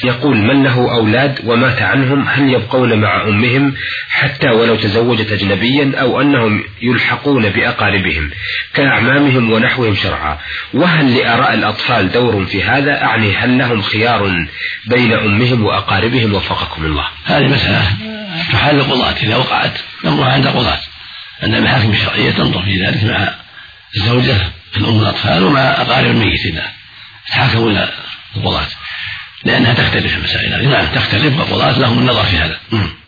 يقول: من له أولاد ومات عنهم هل يبقون مع أمهم حتى ولو تزوجت أجنبيا، أو أنهم يلحقون بأقاربهم كأعمامهم ونحوهم شرعا؟ وهل لآراء الأطفال دور في هذا؟ أعني هل لهم خيار بين أمهم وأقاربهم وفقكم الله؟ هذه مسألة تحال القضاة إذا وقعت نمرها عند القضاة، أن المحاكم الشرعية تنظر في ذلك مع الزوجة في الأم والأطفال ومع أقارب الميت إذا تحاكموا إلى القضاة، لأنها تختلف المسائل. نعم تختلف، والقضاة لهم النظر في هذا.